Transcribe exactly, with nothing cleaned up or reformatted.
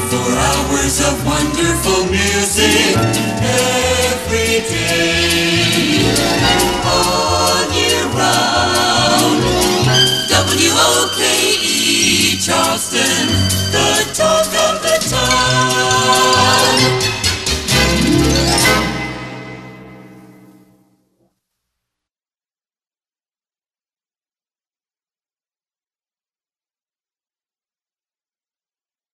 Four hours of wonderful music every day, all year round. W O K E Charleston.